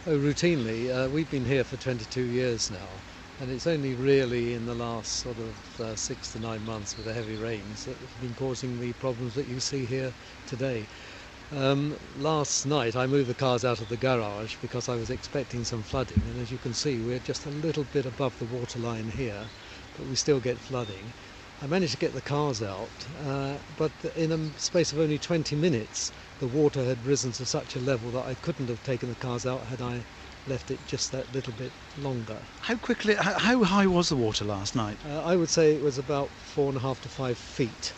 Oh, routinely. We've been here for 22 years now, and it's only really in the last sort of 6 to 9 months with the heavy rains that have been causing the problems that you see here today. Last night I moved the cars out of the garage because I was expecting some flooding, and as you can see we're just a little bit above the water line here, but we still get flooding. I managed to get the cars out, but in a space of only 20 minutes the water had risen to such a level that I couldn't have taken the cars out had I left it just that little bit longer. How high was the water last night? I would say it was about 4.5 to 5 feet,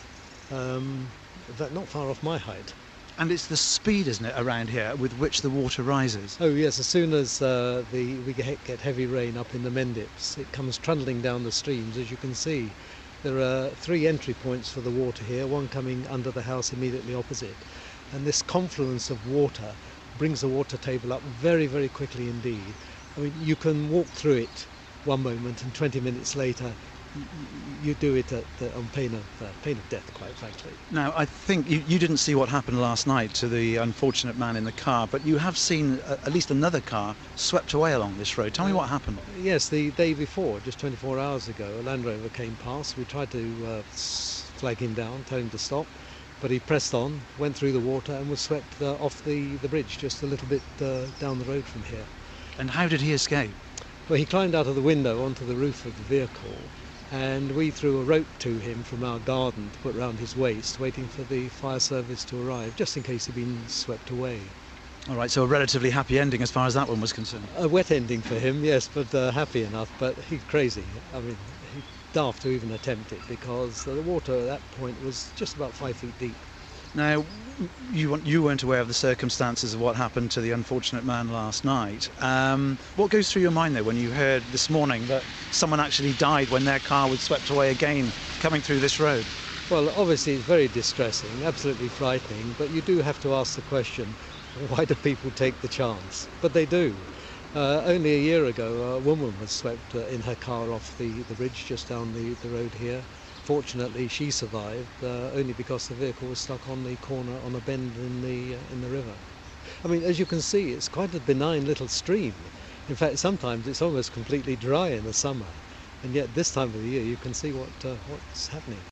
not far off my height. And it's the speed, isn't it, around here with which the water rises? Oh yes, as soon as we get heavy rain up in the Mendips, it comes trundling down the streams. As you can see, there are 3 entry points for the water here, one coming under the house immediately opposite. And this confluence of water brings the water table up very, very quickly indeed. I mean, you can walk through it one moment and 20 minutes later you do it on pain of death, quite frankly. Now, I think you didn't see what happened last night to the unfortunate man in the car, but you have seen at least another car swept away along this road. Tell me what happened. Yes, the day before, just 24 hours ago, a Land Rover came past. We tried to flag him down, tell him to stop, but he pressed on, went through the water and was swept off the bridge just a little bit down the road from here. And how did he escape? Well, he climbed out of the window onto the roof of the vehicle, and we threw a rope to him from our garden to put round his waist, waiting for the fire service to arrive, just in case he'd been swept away. All right, so a relatively happy ending as far as that one was concerned. A wet ending for him, yes, but happy enough, but he's crazy. I mean, he's daft to even attempt it, because the water at that point was just about 5 feet deep. Now, you weren't aware of the circumstances of what happened to the unfortunate man last night. What goes through your mind though when you heard this morning that someone actually died when their car was swept away again coming through this road? Well, obviously it's very distressing, absolutely frightening, but you do have to ask the question, why do people take the chance? But they do. Only a year ago a woman was swept in her car off the bridge just down the road here. Fortunately, she survived only because the vehicle was stuck on the corner on a bend in the river. I mean, as you can see, it's quite a benign little stream. In fact, sometimes it's almost completely dry in the summer, and yet this time of the year you can see what's happening.